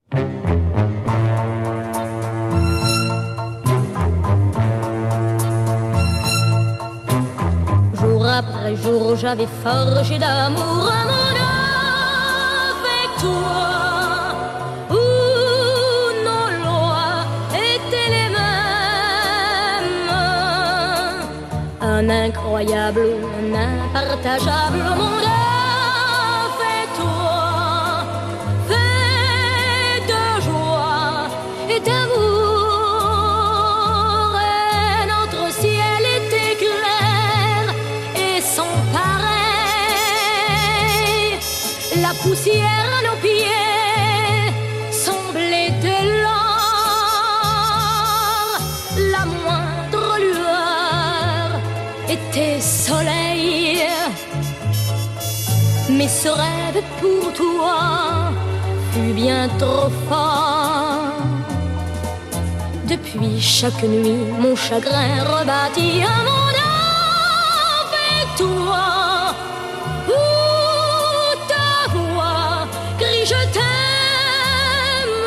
Jour après jour, j'avais forgé d'amour un monde avec toi, où nos lois étaient les mêmes. Un incroyable, un impartageable monde avec toi, fait de joie et d'amour. Et notre ciel était clair et sans pareil. La poussière à nos pieds semblait de l'or. La moindre lueur était soleil. Mais ce rêve pour toi fut bien trop fort. Depuis chaque nuit, mon chagrin rebâtit un monde avec toi, où ta voix crie je t'aime.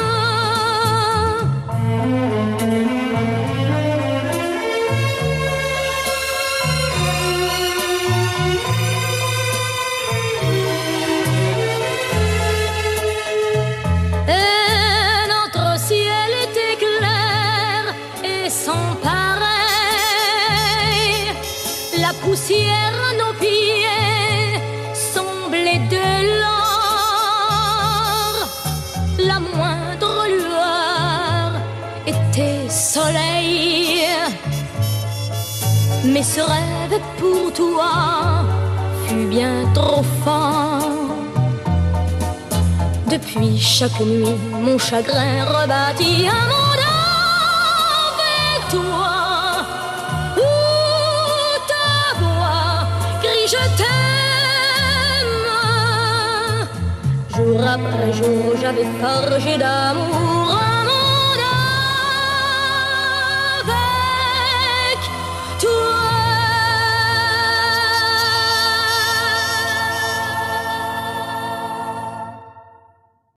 Et notre ciel était clair et sans pareil. La poussière à nos pieds semblait de l'or. La moindre lueur était soleil. Mais ce rêve pour toi fut bien trop fort. Depuis chaque nuit, mon chagrin rebâtit un monde avec toi, où ta voix crie je t'aime. Jour après jour, j'avais forgé d'amour